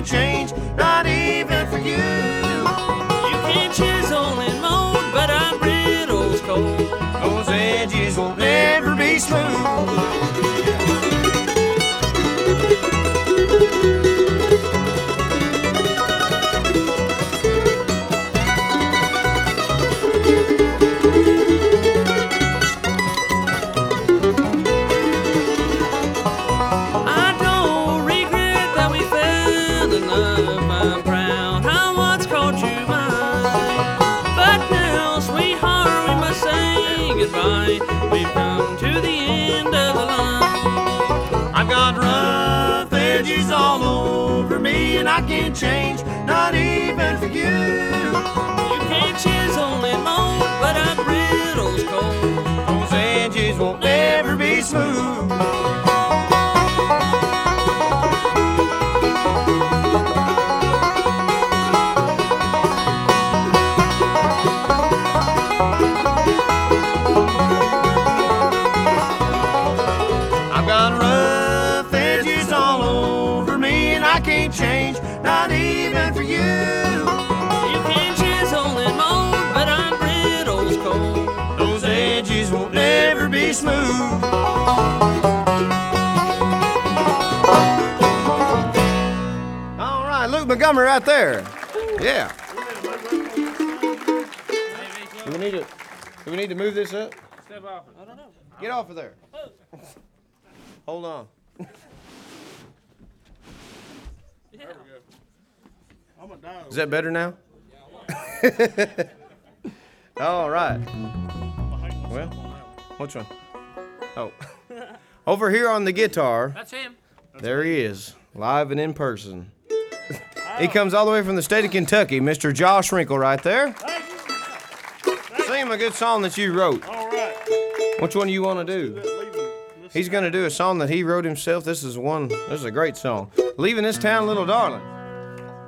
can't change, not even for you. You can chisel and mold, but I'm brittle's cold. Those edges will never be smooth. We've come to the end of the line. I've got rough edges all over me, and I can't change, not even for you. You can't chisel and mold, but I'm brittle's cold. Those edges won't never be smooth. I can't change, not even for you. You can chisel and mold, but I'm brittle's cold. Those edges won't never be smooth. All right, Luke Montgomery right there. Yeah. Do we need to move this up? Step off. I don't know. Get off of there. Hold on. Yeah. Is that better now? All right. Well, which one? Oh. Over here on the guitar. That's him. There he is, live and in person. He comes all the way from the state of Kentucky, Mr. Josh Wrinkle right there. Sing him a good song that you wrote. All right. Which one do you want to do? He's going to do a song that he wrote himself. This is a great song. Leaving This Town, Little Darling.